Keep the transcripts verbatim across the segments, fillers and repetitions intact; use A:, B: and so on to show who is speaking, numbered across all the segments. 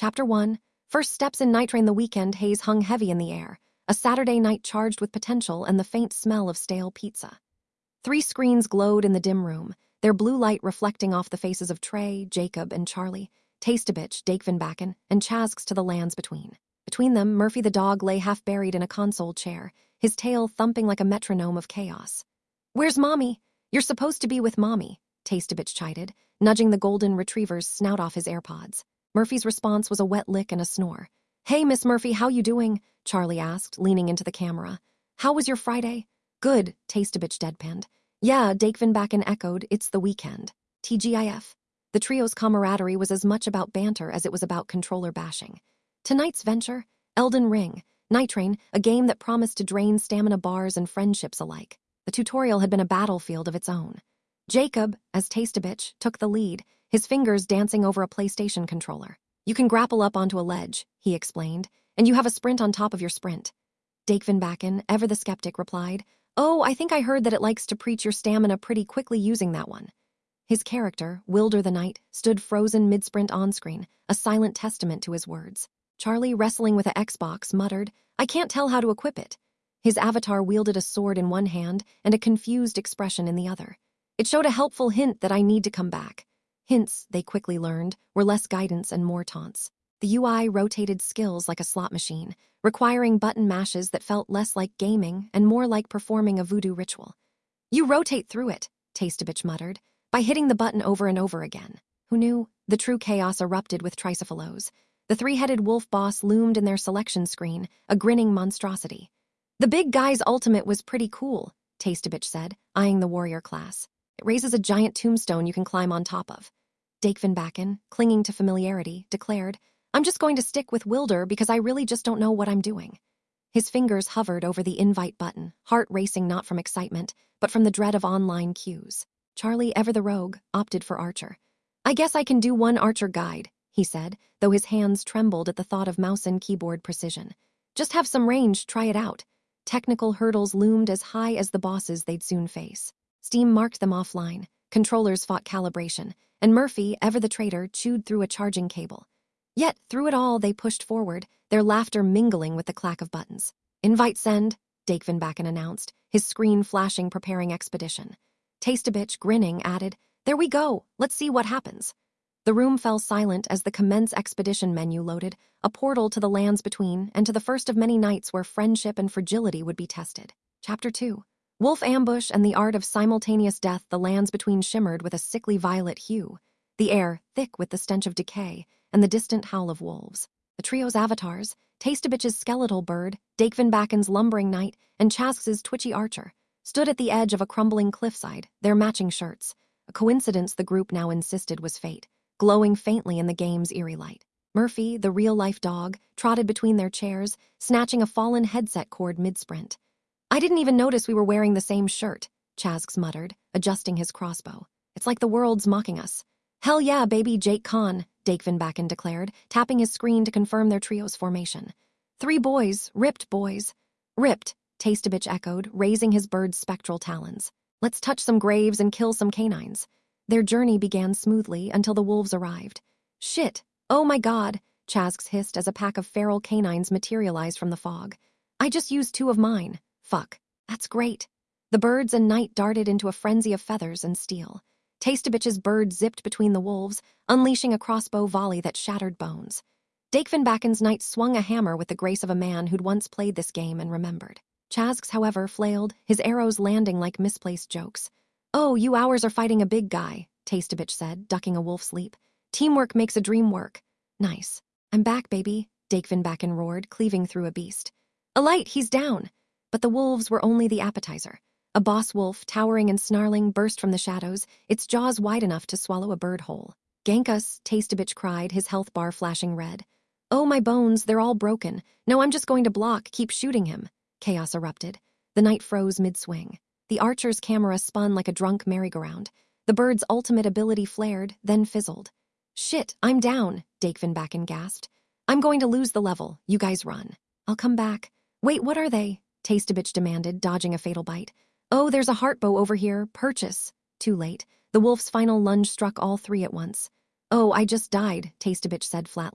A: Chapter one. First steps in Night Train. The weekend haze hung heavy in the air, a Saturday night charged with potential and the faint smell of stale pizza. Three screens glowed in the dim room, their blue light reflecting off the faces of Trey, Jacob, and Charlie, Tasteabitch, Dakevinbacken, and Chazks to the lands between. Between them, Murphy the dog lay half buried in a console chair, his tail thumping like a metronome of chaos. "Where's Mommy? You're supposed to be with Mommy," Tasteabitch chided, nudging the golden retriever's snout off his AirPods. Murphy's response was a wet lick and a snore. "Hey, Miss Murphy, how you doing?" Charlie asked, leaning into the camera. "How was your Friday?" "Good," Tasteabitch deadpanned. "Yeah," Dakevinbacken echoed, "it's the weekend. T G I F. The trio's camaraderie was as much about banter as it was about controller bashing. Tonight's venture? Elden Ring. Night Train, a game that promised to drain stamina bars and friendships alike. The tutorial had been a battlefield of its own. Jacob, as Tasteabitch, took the lead, his fingers dancing over a PlayStation controller. "You can grapple up onto a ledge," he explained, "and you have a sprint on top of your sprint." Dakevinbacken, ever the skeptic, replied, "Oh, I think I heard that it likes to preach your stamina pretty quickly using that one." His character, Wilder the Knight, stood frozen mid-sprint on-screen, a silent testament to his words. Charlie, wrestling with a Xbox, muttered, "I can't tell how to equip it." His avatar wielded a sword in one hand and a confused expression in the other. It showed a helpful hint that I need to come back. Hints, they quickly learned, were less guidance and more taunts. The U I rotated skills like a slot machine, requiring button mashes that felt less like gaming and more like performing a voodoo ritual. "You rotate through it," Tasteabitch muttered, "by hitting the button over and over again." Who knew? The true chaos erupted with Tricephalos. The three-headed wolf boss loomed in their selection screen, a grinning monstrosity. "The big guy's ultimate was pretty cool," Tasteabitch said, eyeing the warrior class. "It raises a giant tombstone you can climb on top of." Dakevinbacken, clinging to familiarity, declared, "I'm just going to stick with Wilder because I really just don't know what I'm doing." His fingers hovered over the invite button, heart racing not from excitement, but from the dread of online queues. Charlie, ever the rogue, opted for Archer. "I guess I can do one Archer guide," he said, though his hands trembled at the thought of mouse and keyboard precision. "Just have some range, try it out." Technical hurdles loomed as high as the bosses they'd soon face. Steam marked them offline, controllers fought calibration, and Murphy, ever the traitor, chewed through a charging cable. Yet, through it all, they pushed forward, their laughter mingling with the clack of buttons. "Invite send," Dakevinbacken announced, his screen flashing preparing expedition. Tasteabitch, grinning, added, "There we go, let's see what happens." The room fell silent as the commence expedition menu loaded, a portal to the lands between and to the first of many nights where friendship and fragility would be tested. Chapter two. Wolf ambush and the art of simultaneous death. The lands between shimmered with a sickly violet hue, the air thick with the stench of decay and the distant howl of wolves. The trio's avatars, Tasteabitch's skeletal bird, Dakevinbacken's lumbering knight, and Chazks's twitchy archer, stood at the edge of a crumbling cliffside, their matching shirts, a coincidence the group now insisted was fate, glowing faintly in the game's eerie light. Murphy, the real-life dog, trotted between their chairs, snatching a fallen headset cord mid-sprint. "I didn't even notice we were wearing the same shirt," Chazks muttered, adjusting his crossbow. "It's like the world's mocking us." "Hell yeah, baby, Jake Khan," Dakevinbacken declared, tapping his screen to confirm their trio's formation. "Three boys, ripped boys." "Ripped," Tasteabitch echoed, raising his bird's spectral talons. "Let's touch some graves and kill some canines." Their journey began smoothly until the wolves arrived. "Shit, oh my god," Chazks hissed as a pack of feral canines materialized from the fog. "I just used two of mine. Fuck, that's great." The birds and Knight darted into a frenzy of feathers and steel. Tasteabitch's bird zipped between the wolves, unleashing a crossbow volley that shattered bones. Dakevinbacken's Knight swung a hammer with the grace of a man who'd once played this game and remembered. Chazks, however, flailed, his arrows landing like misplaced jokes. "Oh, you ours are fighting a big guy," Tasteabitch said, ducking a wolf's leap. "Teamwork makes a dream work." "Nice. I'm back, baby," Dakevinbacken roared, cleaving through a beast. "Alight, he's down." But the wolves were only the appetizer. A boss wolf, towering and snarling, burst from the shadows, its jaws wide enough to swallow a bird whole. "Gank us," Tasteabitch cried, his health bar flashing red. "Oh, my bones, they're all broken. No, I'm just going to block, keep shooting him." Chaos erupted. The Knight froze mid-swing. The archer's camera spun like a drunk merry-go-round. The bird's ultimate ability flared, then fizzled. "Shit, I'm down," Dakevinbacken gasped. "I'm going to lose the level. You guys run. I'll come back." "Wait, what are they?" Tasteabitch demanded, dodging a fatal bite. "Oh, there's a heartbow over here. Purchase." Too late. The wolf's final lunge struck all three at once. "Oh, I just died," Tasteabitch said flatly.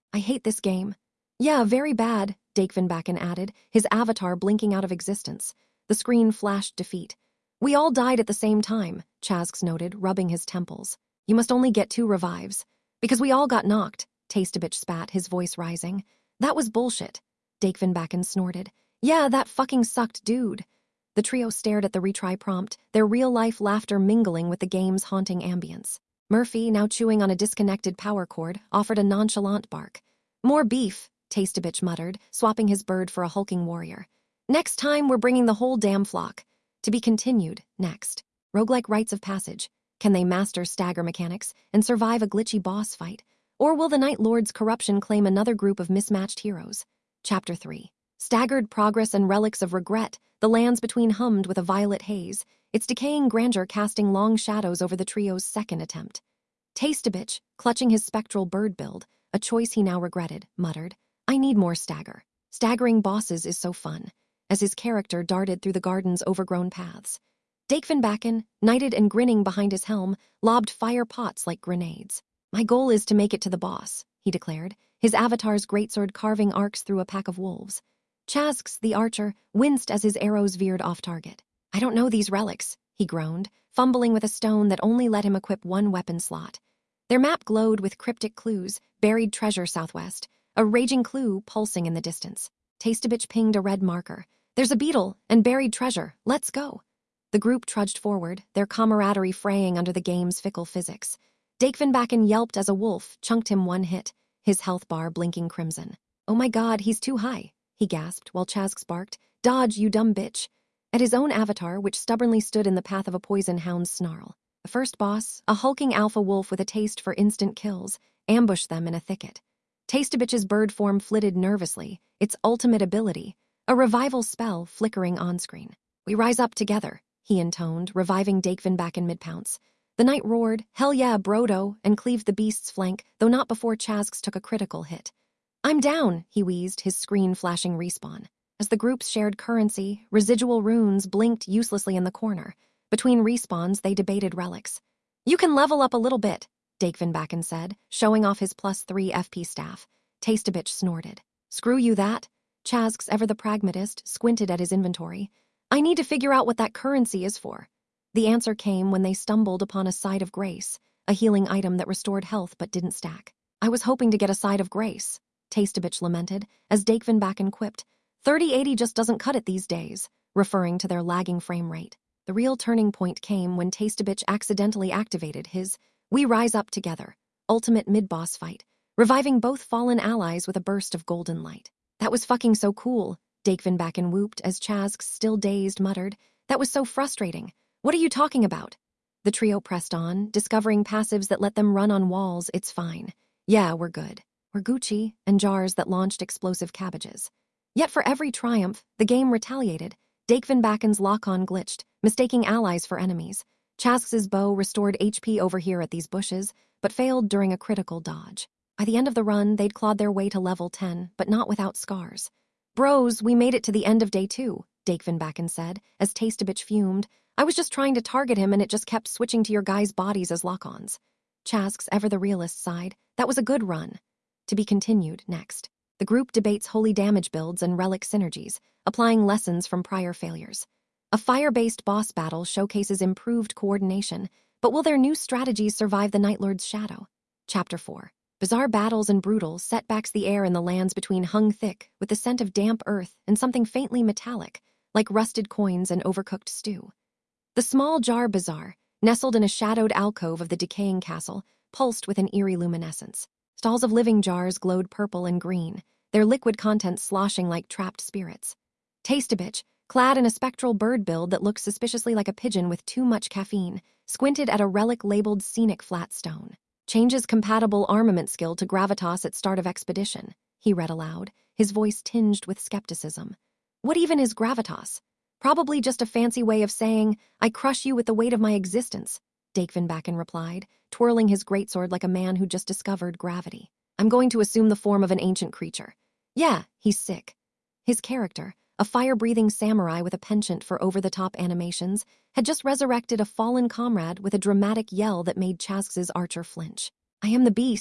A: I hate this game. Yeah, very bad, Dakevenbakken added, his avatar blinking out of existence. The screen flashed defeat. We all died at the same time, Chazks noted, rubbing his temples. You must only get two revives. Because we all got knocked, Tasteabitch spat, his voice rising. That was bullshit, Dakevenbakken snorted. Yeah, that fucking sucked, dude. The trio stared at the retry prompt, their real-life laughter mingling with the game's haunting ambience. Murphy, now chewing on a disconnected power cord, offered a nonchalant bark. More beef, Tasteabitch muttered, swapping his bird for a hulking warrior. Next time, we're bringing the whole damn flock. To be continued, next. Roguelike rites of passage. Can they master stagger mechanics and survive a glitchy boss fight? Or will the Night Lord's corruption claim another group of mismatched heroes? Chapter three. Staggered progress and relics of regret, the lands between hummed with a violet haze, its decaying grandeur casting long shadows over the trio's second attempt. Tasteabitch, clutching his spectral bird build, a choice he now regretted, muttered, I need more stagger. Staggering bosses is so fun, as his character darted through the garden's overgrown paths. Dakevenbakken, knighted and grinning behind his helm, lobbed fire pots like grenades. My goal is to make it to the boss, he declared, his avatar's greatsword carving arcs through a pack of wolves. Chazks, the archer, winced as his arrows veered off target. I don't know these relics, he groaned, fumbling with a stone that only let him equip one weapon slot. Their map glowed with cryptic clues, buried treasure southwest, a raging clue pulsing in the distance. Tasteabitch pinged a red marker. There's a beetle and buried treasure. Let's go. The group trudged forward, their camaraderie fraying under the game's fickle physics. Dakevenbakken yelped as a wolf chunked him one hit, his health bar blinking crimson. Oh my god, he's too high, he gasped while Chazks barked. Dodge, you dumb bitch. At his own avatar, which stubbornly stood in the path of a poison hound's snarl. The first boss, a hulking alpha wolf with a taste for instant kills, ambushed them in a thicket. Tasteabitch's bird form flitted nervously, its ultimate ability, a revival spell flickering on-screen. We rise up together, he intoned, reviving Dakevenbakken mid-pounce. The knight roared, hell yeah, brodo, and cleaved the beast's flank, though not before Chazks took a critical hit. I'm down, he wheezed, his screen flashing respawn. As the groups shared currency, residual runes blinked uselessly in the corner. Between respawns, they debated relics. You can level up a little bit, Dakevenbakken said, showing off his plus three F P staff. Tasteabitch snorted. Screw you that. Chazks, ever the pragmatist, squinted at his inventory. I need to figure out what that currency is for. The answer came when they stumbled upon a Side of Grace, a healing item that restored health but didn't stack. I was hoping to get a Side of Grace, Tasteabitch lamented, as Dakevenbakken quipped. thirty eighty just doesn't cut it these days, referring to their lagging frame rate. The real turning point came when Tasteabitch accidentally activated his We Rise Up Together ultimate mid-boss fight, reviving both fallen allies with a burst of golden light. That was fucking so cool, Dakevenbakken whooped as Chazks, still dazed, muttered. That was so frustrating. What are you talking about? The trio pressed on, discovering passives that let them run on walls. It's fine. Yeah, we're good. We're Gucci, and jars that launched explosive cabbages. Yet for every triumph, the game retaliated. Dakevenbakken's lock-on glitched, mistaking allies for enemies. Chazks's bow restored H P over here at these bushes, but failed during a critical dodge. By the end of the run, they'd clawed their way to level ten, but not without scars. Bros, we made it to the end of day two, Dakevenbakken said, as Tasteabitch fumed. I was just trying to target him and it just kept switching to your guys' bodies as lock-ons. Chazks, ever the realist, sighed. That was a good run. To be continued, next. The group debates holy damage builds and relic synergies, applying lessons from prior failures. A fire-based boss battle showcases improved coordination, but will their new strategies survive the Night Lord's shadow? Chapter four. Bizarre battles and brutal setbacks the air in the lands between hung thick with the scent of damp earth and something faintly metallic, like rusted coins and overcooked stew. The small jar bazaar, nestled in a shadowed alcove of the decaying castle, pulsed with an eerie luminescence. Stalls of living jars glowed purple and green, their liquid contents sloshing like trapped spirits. Tasteabitch, clad in a spectral bird build that looked suspiciously like a pigeon with too much caffeine, squinted at a relic labeled Scenic Flat Stone. Changes compatible armament skill to gravitas at start of expedition, he read aloud, his voice tinged with skepticism. What even is gravitas? Probably just a fancy way of saying, I crush you with the weight of my existence, Dakevenbakken replied, twirling his greatsword like a man who just discovered gravity. I'm going to assume the form of an ancient creature. Yeah, he's sick. His character, a fire-breathing samurai with a penchant for over-the-top animations, had just resurrected a fallen comrade with a dramatic yell that made Chazks's archer flinch. I am the beast.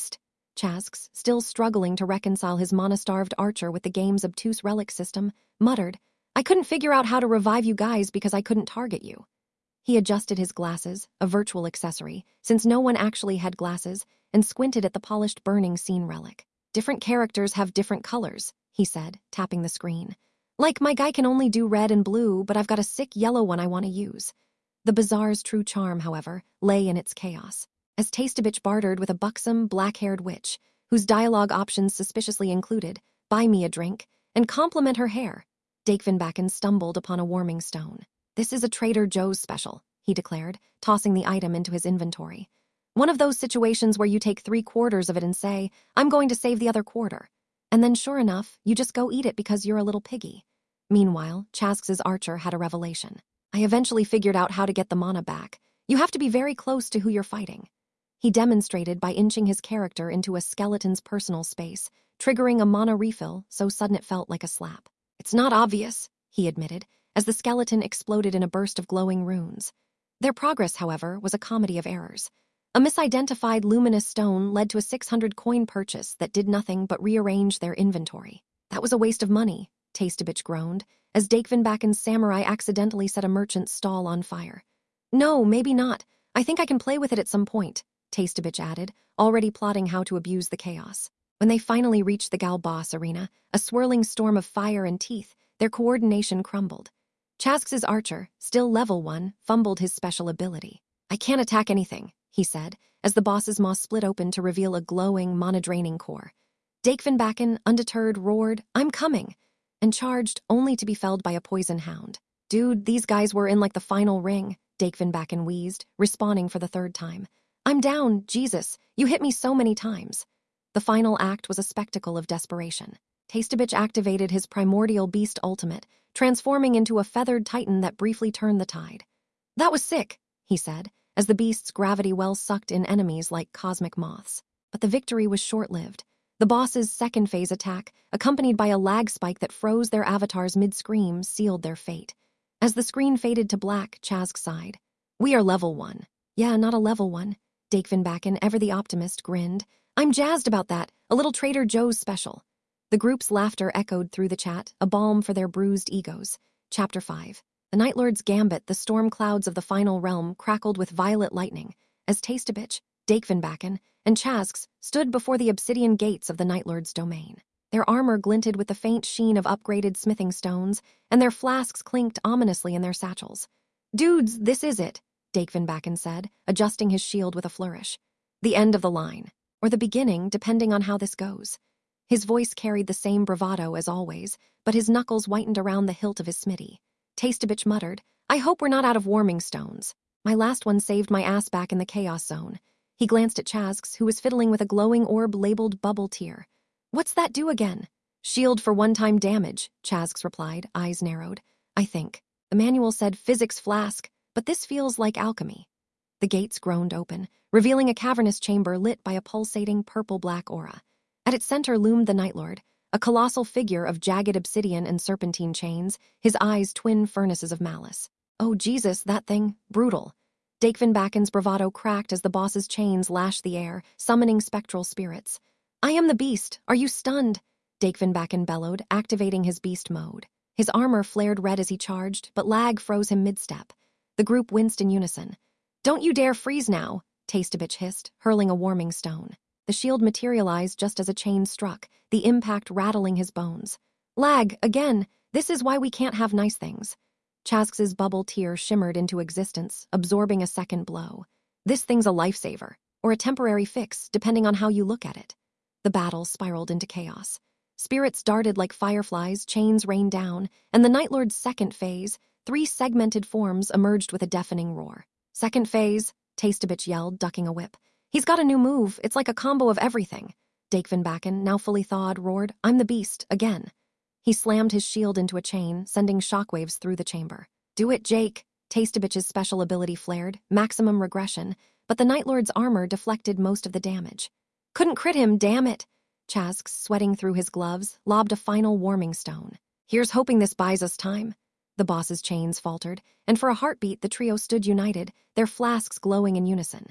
A: Chasks, still struggling to reconcile his mana-starved archer with the game's obtuse relic system, muttered, I couldn't figure out how to revive you guys because I couldn't target you. He adjusted his glasses, a virtual accessory, since no one actually had glasses, and squinted at the polished burning scene relic. Different characters have different colors, he said, tapping the screen. Like, my guy can only do red and blue, but I've got a sick yellow one I want to use. The bazaar's true charm, however, lay in its chaos. As Tasteabitch bartered with a buxom, black-haired witch, whose dialogue options suspiciously included, buy me a drink, and compliment her hair, Dakevenbakken stumbled upon a warming stone. This is a Trader Joe's special, he declared, tossing the item into his inventory. One of those situations where you take three quarters of it and say, I'm going to save the other quarter. And then sure enough, you just go eat it because you're a little piggy. Meanwhile, Chasks' archer had a revelation. I eventually figured out how to get the mana back. You have to be very close to who you're fighting. He demonstrated by inching his character into a skeleton's personal space, triggering a mana refill so sudden it felt like a slap. It's not obvious, he admitted, as the skeleton exploded in a burst of glowing runes. Their progress, however, was a comedy of errors. A misidentified luminous stone led to a six hundred coin purchase that did nothing but rearrange their inventory. That was a waste of money, Tasteabitch groaned, as Dakevenbakken's samurai accidentally set a merchant's stall on fire. No, maybe not. I think I can play with it at some point, Tasteabitch added, already plotting how to abuse the chaos. When they finally reached the Gal Boss arena, a swirling storm of fire and teeth, their coordination crumbled. Chasks' archer, still level one, fumbled his special ability. I can't attack anything, he said, as the boss's maw split open to reveal a glowing, mana-draining core. Dakevenbakken, undeterred, roared, I'm coming, and charged, only to be felled by a poison hound. Dude, these guys were in like the final ring, Dakevenbakken wheezed, respawning for the third time. I'm down, Jesus, you hit me so many times. The final act was a spectacle of desperation. Tasteabitch activated his primordial beast ultimate, transforming into a feathered titan that briefly turned the tide. That was sick, he said, as the beast's gravity well sucked in enemies like cosmic moths. But the victory was short-lived. The boss's second phase attack, accompanied by a lag spike that froze their avatars mid-scream, sealed their fate. As the screen faded to black, Chazk sighed. We are level one. Yeah, not a level one. Dakevenbakken, ever the optimist, grinned. I'm jazzed about that, a little Trader Joe's special. The group's laughter echoed through the chat, a balm for their bruised egos. Chapter five. The Night Lord's gambit, the storm clouds of the final realm crackled with violet lightning, as Tasteabitch, Dakevenbakken, and Chasks stood before the obsidian gates of the Night Lord's domain. Their armor glinted with the faint sheen of upgraded smithing stones, and their flasks clinked ominously in their satchels. Dudes, this is it, Dakevenbakken said, adjusting his shield with a flourish. The end of the line, or the beginning, depending on how this goes. His voice carried the same bravado as always, but his knuckles whitened around the hilt of his smitty. Tasteabitch muttered, I hope we're not out of warming stones. My last one saved my ass back in the chaos zone. He glanced at Chasks, who was fiddling with a glowing orb labeled Bubble Tear. What's that do again? Shield for one-time damage, Chasks replied, eyes narrowed. I think. The manual said physics flask, but this feels like alchemy. The gates groaned open, revealing a cavernous chamber lit by a pulsating purple-black aura. At its center loomed the Night Lord, a colossal figure of jagged obsidian and serpentine chains, his eyes twin furnaces of malice. Oh Jesus, that thing, brutal. Dakevenbakken's bravado cracked as the boss's chains lashed the air, summoning spectral spirits. I am the beast, are you stunned? Dakevenbakken bellowed, activating his beast mode. His armor flared red as he charged, but lag froze him mid-step. The group winced in unison. Don't you dare freeze now, Tasteabitch hissed, hurling a warming stone. The shield materialized just as a chain struck, the impact rattling his bones. Lag, again, this is why we can't have nice things. Chasks' bubble tear shimmered into existence, absorbing a second blow. This thing's a lifesaver, or a temporary fix, depending on how you look at it. The battle spiraled into chaos. Spirits darted like fireflies, chains rained down, and the Night Lord's second phase, three segmented forms, emerged with a deafening roar. Second phase, Tasteabitch yelled, ducking a whip. He's got a new move, it's like a combo of everything. Dakevenbakken, now fully thawed, roared, I'm the beast, again. He slammed his shield into a chain, sending shockwaves through the chamber. Do it, Jake. Tasteabitch's special ability flared, maximum regression, but the Night Lord's armor deflected most of the damage. Couldn't crit him, damn it. Chasks, sweating through his gloves, lobbed a final warming stone. Here's hoping this buys us time. The boss's chains faltered, and for a heartbeat the trio stood united, their flasks glowing in unison.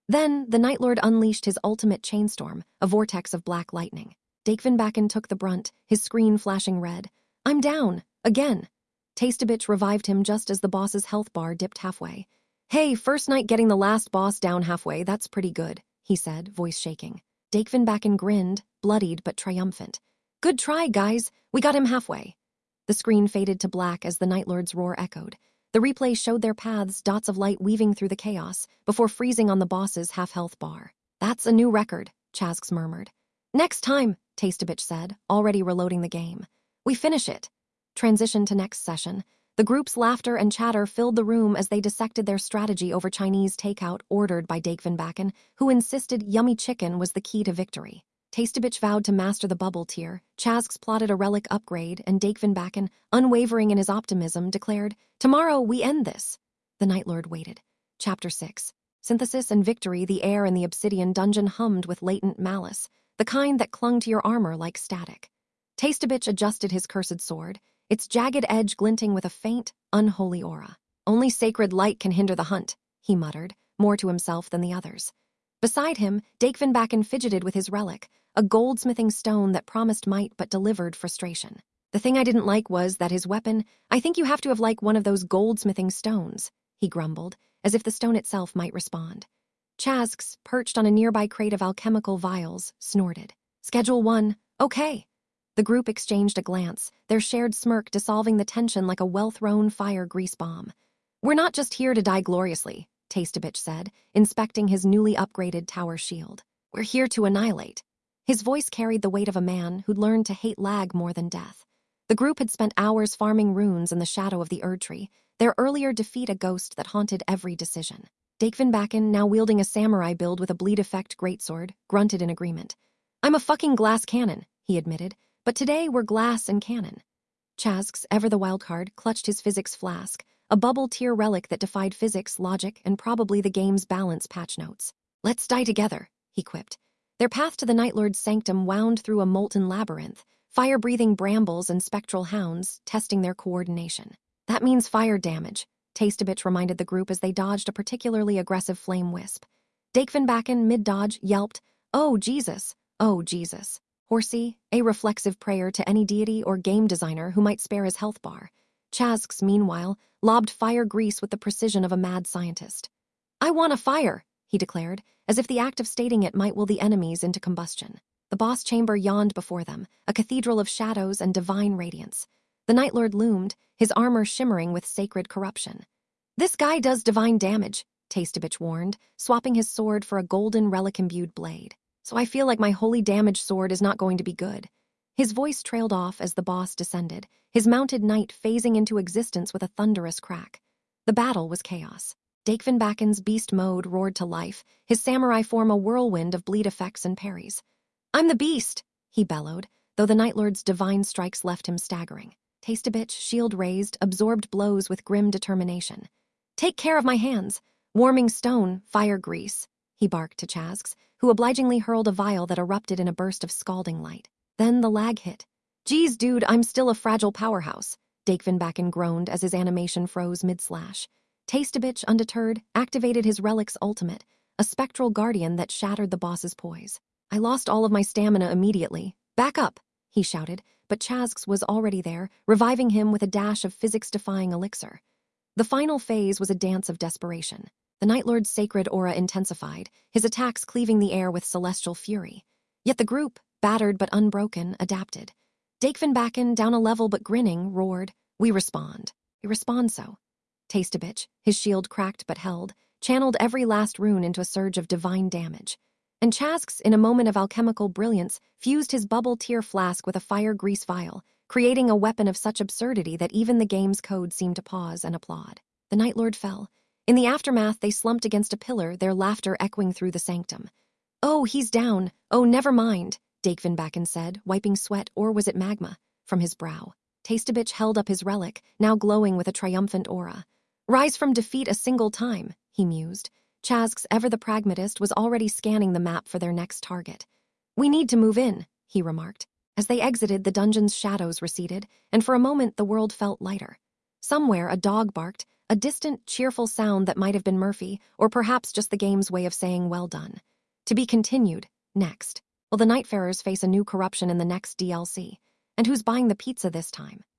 A: Then, the Night Lord unleashed his ultimate chainstorm, a vortex of black lightning. Dakevenbakken took the brunt, his screen flashing red. I'm down, again. Tasteabitch revived him just as the boss's health bar dipped halfway. Hey, first night getting the last boss down halfway, that's pretty good, he said, voice shaking. Dakevenbakken grinned, bloodied but triumphant. Good try, guys, we got him halfway. The screen faded to black as the Night Lord's roar echoed. The replay showed their paths, dots of light weaving through the chaos, before freezing on the boss's half-health bar. That's a new record, Chazks murmured. Next time, Tasteabitch said, already reloading the game. We finish it. Transition to next session. The group's laughter and chatter filled the room as they dissected their strategy over Chinese takeout ordered by Dakevenbakken, who insisted yummy chicken was the key to victory. Tasteabitch vowed to master the bubble tier, Chazks plotted a relic upgrade, and Dakevenbakken, unwavering in his optimism, declared, Tomorrow we end this. The Night Lord waited. Chapter six. Synthesis and victory. The air in the obsidian dungeon hummed with latent malice, the kind that clung to your armor like static. Tasteabitch adjusted his cursed sword, its jagged edge glinting with a faint, unholy aura. Only sacred light can hinder the hunt, he muttered, more to himself than the others. Beside him, Dakevenbakken fidgeted with his relic, a goldsmithing stone that promised might but delivered frustration. The thing I didn't like was that his weapon, I think you have to have like one of those goldsmithing stones, he grumbled, as if the stone itself might respond. Chazks, perched on a nearby crate of alchemical vials, snorted. Schedule one, okay. The group exchanged a glance, their shared smirk dissolving the tension like a well-thrown fire grease bomb. We're not just here to die gloriously, Tasteabitch said, inspecting his newly upgraded tower shield. We're here to annihilate. His voice carried the weight of a man who'd learned to hate lag more than death. The group had spent hours farming runes in the shadow of the Erdtree, their earlier defeat a ghost that haunted every decision. Dakevenbakken, now wielding a samurai build with a bleed-effect greatsword, grunted in agreement. I'm a fucking glass cannon, he admitted, but today we're glass and cannon. Chazks, ever the wildcard, clutched his physics flask, a bubble-tier relic that defied physics, logic, and probably the game's balance patch notes. Let's die together, he quipped. Their path to the Night Lord's sanctum wound through a molten labyrinth, fire-breathing brambles and spectral hounds testing their coordination. That means fire damage, Tasteabitch reminded the group as they dodged a particularly aggressive flame wisp. Dakevenbakken, mid-dodge, yelped, Oh, Jesus! Oh, Jesus! Horsey, a reflexive prayer to any deity or game designer who might spare his health bar. Chazks, meanwhile, lobbed fire grease with the precision of a mad scientist. I want a fire, he declared, as if the act of stating it might will the enemies into combustion. The boss chamber yawned before them, a cathedral of shadows and divine radiance. The Night Lord loomed, his armor shimmering with sacred corruption. This guy does divine damage, Tasteabitch warned, swapping his sword for a golden relic-imbued blade. So I feel like my holy damage sword is not going to be good. His voice trailed off as the boss descended, his mounted knight phasing into existence with a thunderous crack. The battle was chaos. Dakevenbakken's beast mode roared to life, his samurai form a whirlwind of bleed effects and parries. I'm the beast, he bellowed, though the Night Lord's divine strikes left him staggering. Tasteabitch, shield raised, absorbed blows with grim determination. Take care of my hands. Warming stone, fire grease, he barked to Chazks, who obligingly hurled a vial that erupted in a burst of scalding light. Then the lag hit. Geez, dude, I'm still a fragile powerhouse, Dakevenbakken groaned as his animation froze mid-slash. Tasteabitch, undeterred, activated his relic's ultimate, a spectral guardian that shattered the boss's poise. I lost all of my stamina immediately. Back up, he shouted, but Chazks was already there, reviving him with a dash of physics-defying elixir. The final phase was a dance of desperation. The Night Lord's sacred aura intensified, his attacks cleaving the air with celestial fury. Yet the group, battered but unbroken, adapted. Dakevenbakken, down a level but grinning, roared, We respond. We respond so. Tasteabitch, his shield cracked but held, channeled every last rune into a surge of divine damage. And Chazks, in a moment of alchemical brilliance, fused his bubble-tier flask with a fire grease vial, creating a weapon of such absurdity that even the game's code seemed to pause and applaud. The Night Lord fell. In the aftermath, they slumped against a pillar, their laughter echoing through the sanctum. Oh, he's down. Oh, never mind, Dakevenbakken said, wiping sweat, or was it magma, from his brow. Tasteabitch held up his relic, now glowing with a triumphant aura. Rise from defeat a single time, he mused. Chazks, ever the pragmatist, was already scanning the map for their next target. We need to move in, he remarked. As they exited, the dungeon's shadows receded, and for a moment the world felt lighter. Somewhere a dog barked, A distant, cheerful sound that might have been Murphy, or perhaps just the game's way of saying well done. To be continued, next. Will the Nightfarers face a new corruption in the next D L C? And who's buying the pizza this time?